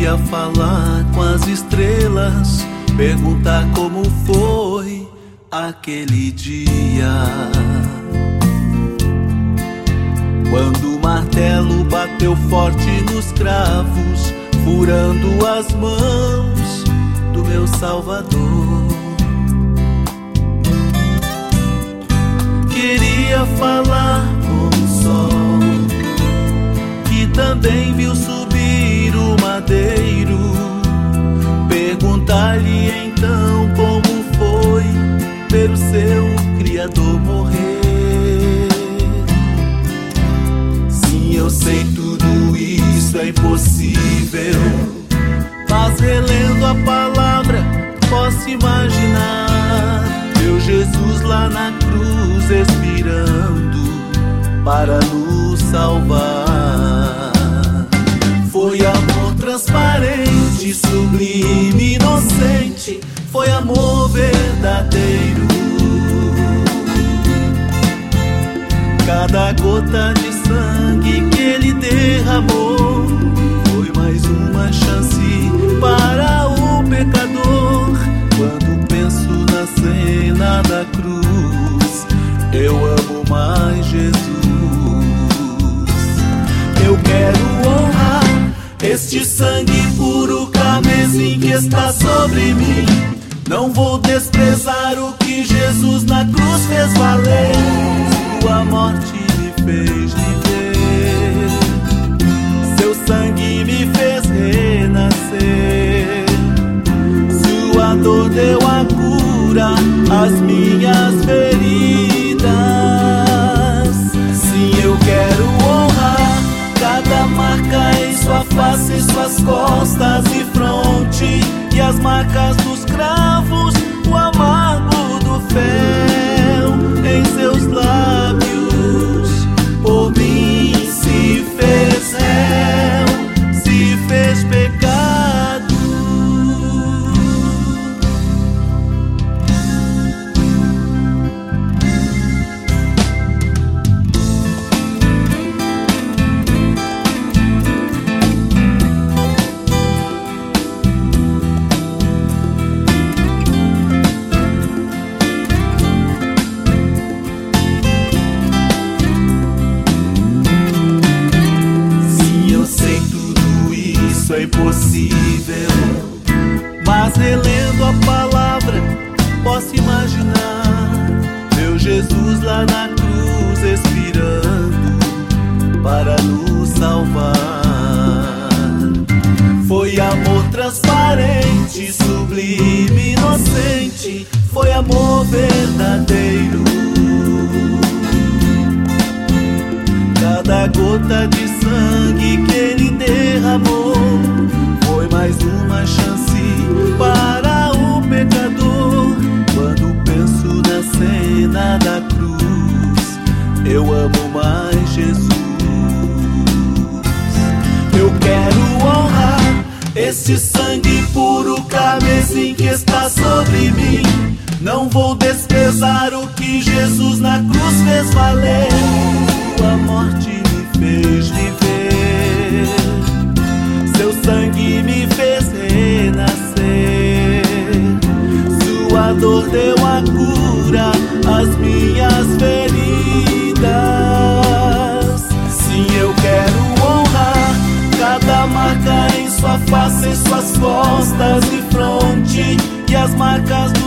Queria falar com as estrelas, perguntar como foi aquele dia, quando o martelo bateu forte nos cravos, furando as mãos do meu Salvador. Queria falar com o sol, que também viu subir o madeiro, perguntar-lhe então como foi ver o seu Criador morrer. Sim, eu sei, tudo isso é impossível, mas relendo a palavra posso imaginar meu Jesus lá na cruz expirando para nos salvar. Foi amor transparente, sublime, inocente, foi amor verdadeiro. Cada gota de sangue que ele derramou foi mais uma chance para o pecador. Quando penso na cena da cruz, eu amo mais Jesus. Eu quero honrar este sangue puro, carmesim que está sobre mim. Não vou desprezar o que Jesus na cruz fez valer. Sua morte me fez viver, seu sangue me fez renascer. Sua dor deu a cura às minhas feridas. Sim, eu quero honrar cada marca em sua face, em suas costas e fronte, e as marcas dos cravos, o amargo do fel em seus lábios. Por mim se fez réu, se fez pecado. É impossível, mas relendo a palavra posso imaginar meu Jesus lá na cruz expirando para nos salvar. Foi amor transparente, sublime, inocente, foi amor verdadeiro. Cada gota de sangue que ele derramou foi mais uma chance para o pecador. Quando penso na cena da cruz, eu amo mais Jesus. Eu quero honrar este sangue puro, carmesim que está sobre mim. Não vou desprezar o que Jesus na cruz fez valer. Sua morte me fez viver, seu sangue me fez renascer. Sua dor deu a cura às minhas feridas. Sim, eu quero honrar cada marca em sua face, em suas costas e fronte, e as marcas